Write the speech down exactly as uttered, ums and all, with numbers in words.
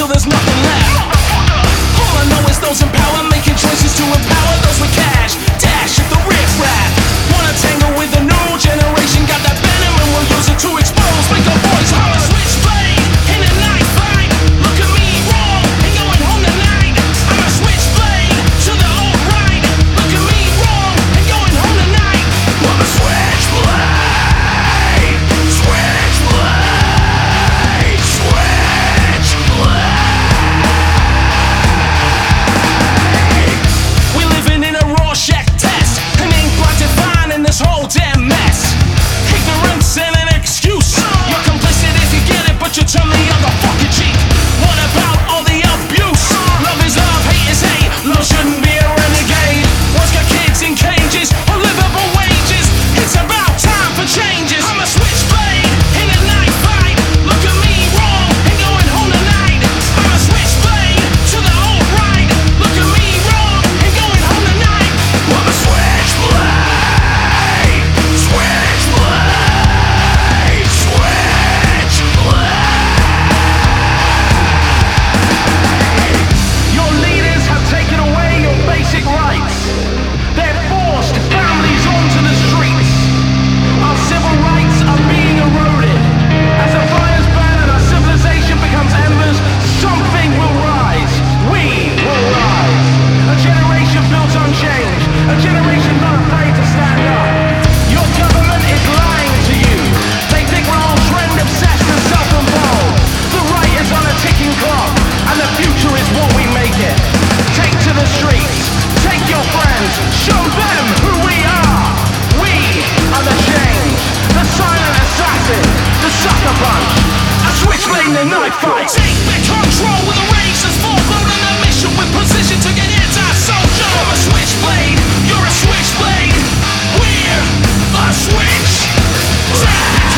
till there's nothing left. All I know is those in power making choices to empower those with cash. Dash at the riff-raff. Wanna tangle with the new generation? Got that venom and we'll use it to expose. Make a voice. I'm a switchblade in a knife fight. Look at me wrong and going home tonight. I'm a switchblade to the old right. Look at me wrong and going home tonight. I'm a switchblade. Switchblade. Switchblade. We living in a Rorschach test and ain't quite defining this whole damn mess. Ignorance and an excuse. You're complicit if you get it, but you turn the other fucking cheek. What about all the abuse? Love is love, hate is hate. Love shouldn't be a renegade. What's got kids in cages or livable wages? It's about time for changes. I'm a switchblade in a knife fight. Look at me wrong and going home tonight. I'm a switchblade to the old right. Look at me wrong and going home tonight. I'm a switchblade. Switchblade. Switchblade. Your leaders have taken away your basic rights. They've forced families onto the streets. Our civil rights are being eroded. As the fires burn and our civilization becomes embers, something will rise. We will rise. A generation built on change. A generation not afraid to stand up. Your government is lying to you. They think we're all trend obsessed and self-involved. The right is on a ticking clock, and the future is what we make it. Take to the streets. Take your friends. Show them who we are. We are the change. The silent assassin. The sucker punch. A switchblade in a knife fight. Take back control with a rage that's full-blown on a mission with precision to get anti-soldier. I'm a switchblade. You're a switchblade. We're a switchblade.